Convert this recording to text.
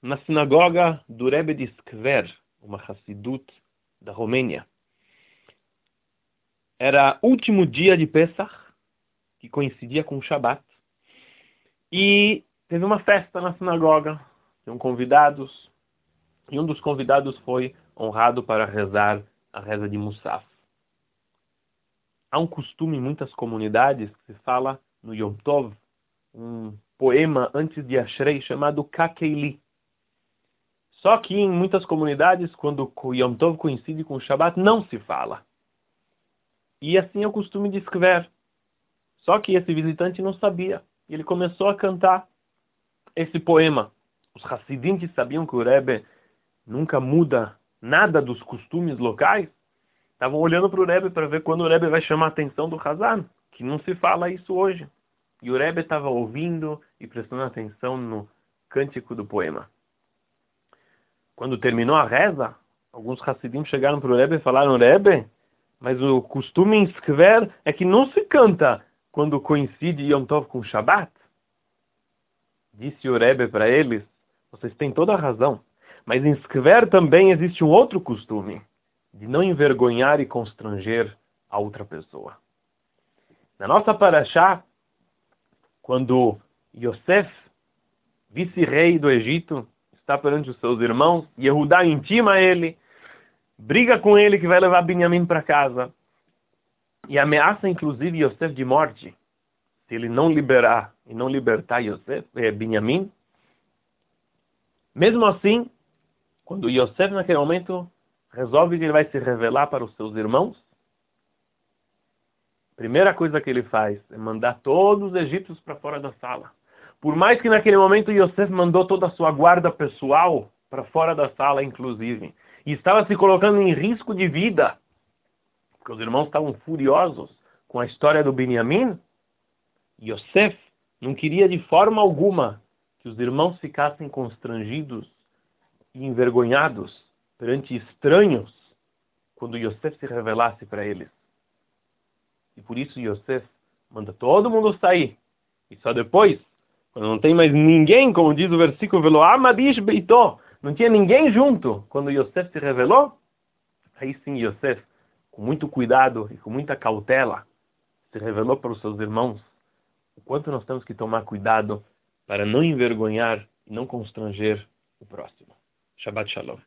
na sinagoga do Rebbe de Skver, uma Hassidut da Romênia. Era último dia de Pesach, que coincidia com o Shabat, e teve uma festa na sinagoga, tinham convidados, e um dos convidados foi honrado para rezar a reza de Musaf. Há um costume em muitas comunidades que se fala no Yom Tov, um poema antes de Ashrei chamado Kakeili. Só que em muitas comunidades, quando o Yom Tov coincide com o Shabat, não se fala. E assim é o costume de Skver. Só que esse visitante não sabia. E ele começou a cantar esse poema. Os Hassidim que sabiam que o Rebbe nunca muda nada dos costumes locais, estavam olhando para o Rebbe para ver quando o Rebbe vai chamar a atenção do Hazan, que não se fala isso hoje. E o Rebbe estava ouvindo e prestando atenção no cântico do poema. Quando terminou a reza, alguns Hassidim chegaram para o Rebbe e falaram: Rebbe, mas o costume em Skver é que não se canta quando coincide Yom Tov com Shabbat. Disse o Rebbe para eles: vocês têm toda a razão, mas em Skver também existe um outro costume, de não envergonhar e constranger a outra pessoa. Na nossa Parashá, quando Yosef, vice-rei do Egito, está perante os seus irmãos, Yehudá intima ele, briga com ele que vai levar Binyamin para casa, e ameaça inclusive Yosef de morte, se ele não liberar e não libertar Binyamin. Mesmo assim, quando Yosef naquele momento resolve que ele vai se revelar para os seus irmãos, a primeira coisa que ele faz é mandar todos os egípcios para fora da sala. Por mais que naquele momento Yosef mandou toda a sua guarda pessoal para fora da sala, inclusive, e estava se colocando em risco de vida, porque os irmãos estavam furiosos com a história do Binyamin, Yosef não queria de forma alguma que os irmãos ficassem constrangidos e envergonhados perante estranhos quando Yosef se revelasse para eles. E por isso Yosef manda todo mundo sair. E só depois, quando não tem mais ninguém, como diz o versículo, Velo Amadish Beitó, não tinha ninguém junto, quando Yosef se revelou, aí sim Yosef, com muito cuidado e com muita cautela, se revelou para os seus irmãos o quanto nós temos que tomar cuidado para não envergonhar e não constranger o próximo. Shabbat Shalom.